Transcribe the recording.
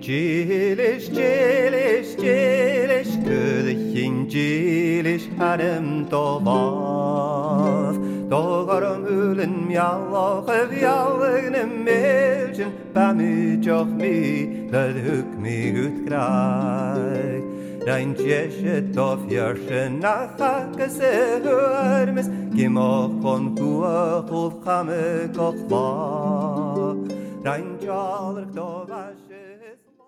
Jilish, jilish, jilish, Kulichin jilish, Adam Dolav. Dogarum ulen mjallach of jallig ne milchen, Bami joch mi, dat hoek mi goed graag. Dein jeshet of jershen nachake se hurmes, Gimoch von kuach of chame koch ba. Dein jallig dova.